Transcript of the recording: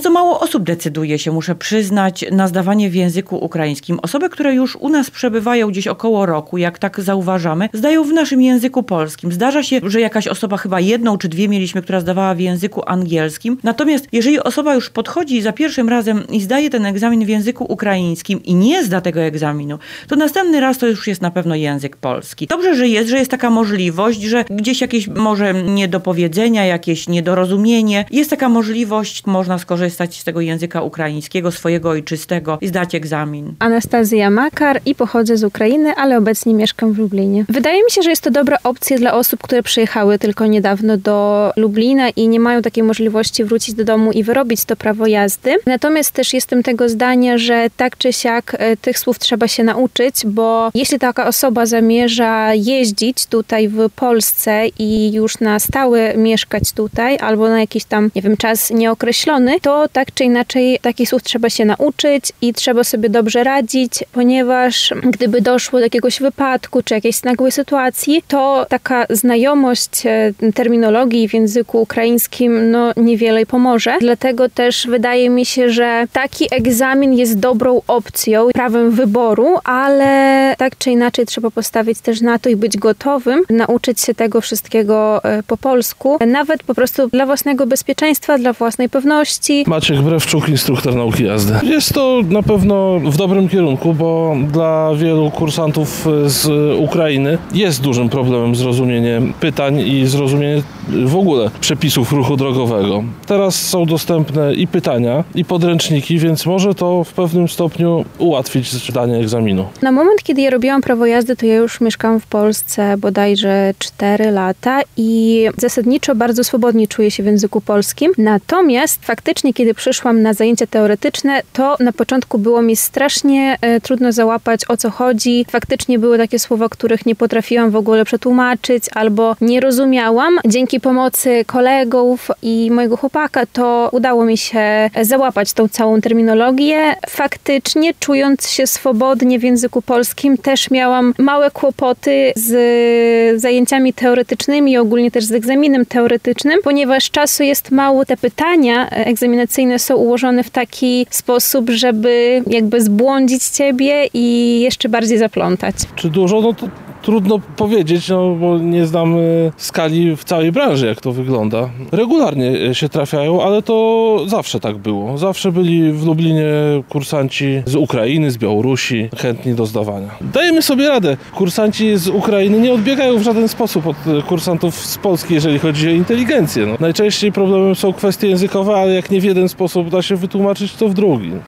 Bardzo mało osób decyduje się, muszę przyznać, na zdawanie w języku ukraińskim. Osoby, które już u nas przebywają gdzieś około roku, jak tak zauważamy, zdają w naszym języku polskim. Zdarza się, że jakaś osoba, chyba jedną czy dwie mieliśmy, która zdawała w języku angielskim. Natomiast jeżeli osoba już podchodzi za pierwszym razem i zdaje ten egzamin w języku ukraińskim i nie zda tego egzaminu, to następny raz to już jest na pewno język polski. Dobrze, że jest taka możliwość, że gdzieś jakieś może niedopowiedzenia, jakieś niedorozumienie. Jest taka możliwość, można skorzystać z tego języka ukraińskiego, swojego ojczystego i zdać egzamin. Anastazja Makar i pochodzę z Ukrainy, ale obecnie mieszkam w Lublinie. Wydaje mi się, że jest to dobra opcja dla osób, które przyjechały tylko niedawno do Lublina i nie mają takiej możliwości wrócić do domu i wyrobić to prawo jazdy. Natomiast też jestem tego zdania, że tak czy siak tych słów trzeba się nauczyć, bo jeśli taka osoba zamierza jeździć tutaj w Polsce i już na stałe mieszkać tutaj, albo na jakiś tam, nie wiem, czas nieokreślony, to tak czy inaczej takich słów trzeba się nauczyć i trzeba sobie dobrze radzić, ponieważ gdyby doszło do jakiegoś wypadku czy jakiejś nagłej sytuacji, to taka znajomość terminologii w języku ukraińskim niewiele pomoże. Dlatego też wydaje mi się, że taki egzamin jest dobrą opcją, prawem wyboru, ale tak czy inaczej trzeba postawić też na to i być gotowym, nauczyć się tego wszystkiego po polsku, nawet po prostu dla własnego bezpieczeństwa, dla własnej pewności. Maciek Brewczuk, instruktor nauki jazdy. Jest to na pewno w dobrym kierunku, bo dla wielu kursantów z Ukrainy jest dużym problemem zrozumienie pytań i zrozumienie w ogóle przepisów ruchu drogowego. Teraz są dostępne i pytania, i podręczniki, więc może to w pewnym stopniu ułatwić zdanie egzaminu. Na moment, kiedy ja robiłam prawo jazdy, to ja już mieszkam w Polsce bodajże 4 lata i zasadniczo bardzo swobodnie czuję się w języku polskim. Natomiast faktycznie, kiedy przyszłam na zajęcia teoretyczne, to na początku było mi strasznie trudno załapać, o co chodzi. Faktycznie były takie słowa, których nie potrafiłam w ogóle przetłumaczyć albo nie rozumiałam. Dzięki pomocy kolegów i mojego chłopaka to udało mi się załapać tą całą terminologię. Faktycznie, czując się swobodnie w języku polskim, też miałam małe kłopoty z zajęciami teoretycznymi i ogólnie też z egzaminem teoretycznym, ponieważ czasu jest mało. Te pytania egzaminacyjne są ułożone w taki sposób, żeby jakby zbłądzić ciebie i jeszcze bardziej zaplątać. Czy dużo? No to trudno powiedzieć, bo nie znam skali w całej branży, jak to wygląda. Regularnie się trafiają, ale to zawsze tak było. Zawsze byli w Lublinie kursanci z Ukrainy, z Białorusi, chętni do zdawania. Dajemy sobie radę. Kursanci z Ukrainy nie odbiegają w żaden sposób od kursantów z Polski, jeżeli chodzi o inteligencję. Najczęściej problemem są kwestie językowe, ale jak nie w jeden sposób da się wytłumaczyć, to w drugi.